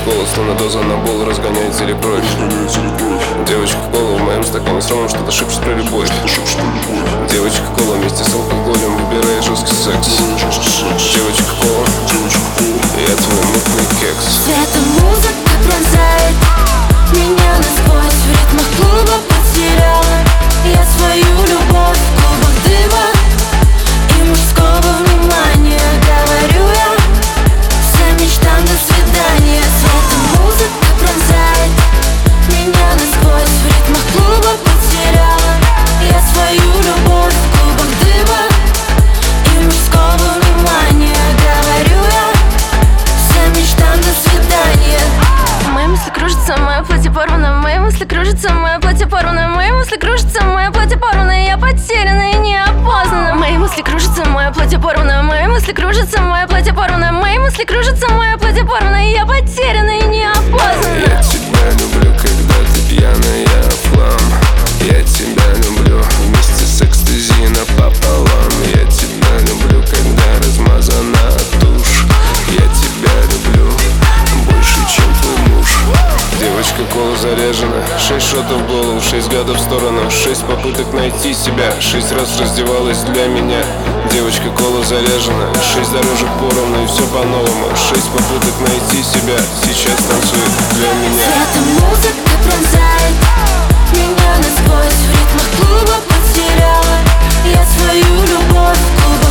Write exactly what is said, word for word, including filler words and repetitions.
кола, словно доза анабола, разгоняет теле кровь. Девочка кола в моем стакане с ромом что-то шепчет про любовь. Девочка кола вместе с алкоголем выбирает жесткий секс. Девочка кола, я твой мутный кекс. Эта музыка пронзает меня насквозь. В ритмах клуба потеряла я свою любовь. В клубах дыма и мужского внимания говорю я всем мечтам до свидания. Эта музыка пронзает меня насквозь. В ритмах клуба потеряла я свою любовь. В клубах дыма и мужского внимания говорю я всем мечтам до свидания. Мои мысли кружатся, мое платье порвано. Мои мысли кружатся, мое платье порвано. Мои мысли кружатся, мое платье порвано. Я потеряна и неопознана. Мои мысли кружатся, мое платье порвано. Мои мысли кружатся, мое платье порвано. Мои мысли кружатся, мое платье порвано. Я потеряна и неопознана. Я тебя люблю, когда ты пьяная в хлам. Я тебя люблю вместе с экстази напополам. Я тебя люблю, когда размазана тушь. Я тебя люблю больше, чем твой муж. Девочка кола заряжена, шесть шотов в голову, шесть гадов в сторону, шесть попыток найти себя, шесть раз раздевалась для меня. Девочка кола заряжена, шесть дорожек поровну и все по-новому, шесть попыток найти себя, сейчас танцует для меня. Эта музыка пронзает меня насквозь. В ритмах клуба потеряла я свою любовь. В клубах